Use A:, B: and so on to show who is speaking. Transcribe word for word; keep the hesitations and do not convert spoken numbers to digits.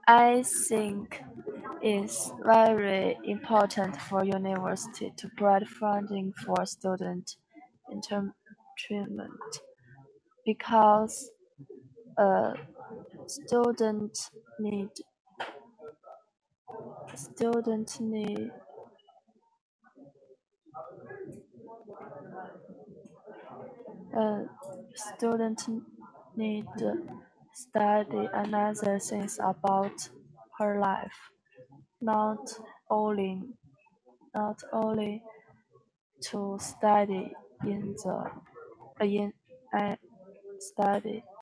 A: I think it's very important for university to provide funding for student entertainment because uh, student need student need uh, student need study another things about her life, not only not only to study in the uh, in uh, study